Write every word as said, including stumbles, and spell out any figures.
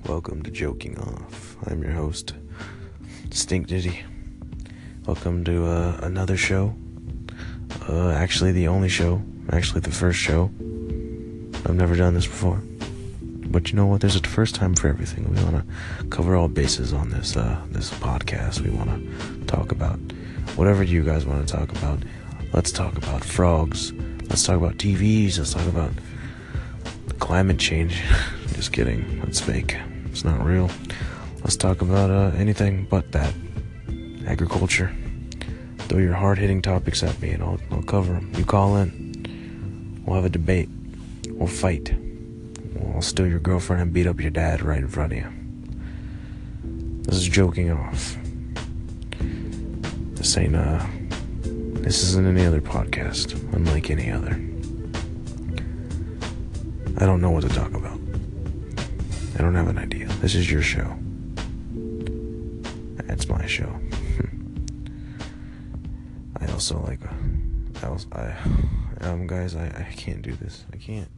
Welcome to Joking Off. I'm your host, Stink Diddy. Welcome to uh, another show. Uh, actually, the only show. Actually, the first show. I've never done this before. But you know what? There's a first time for everything. We want to cover all bases on this uh, this podcast. We want to talk about whatever you guys want to talk about. Let's talk about frogs. Let's talk about T Vs. Let's talk about climate change. Just kidding. That's fake. It's not real. Let's talk about uh, anything but that. Agriculture. Throw your hard-hitting topics at me and I'll, I'll cover them. You call in. We'll have a debate. We'll fight. I'll steal your girlfriend and beat up your dad right in front of you. This is Joking Off. This ain't, uh... This isn't any other podcast, unlike any other. I don't know what to talk about. I don't have an idea. This is your show. It's my show. I also like... I, also, I um, guys, I, I can't do this. I can't.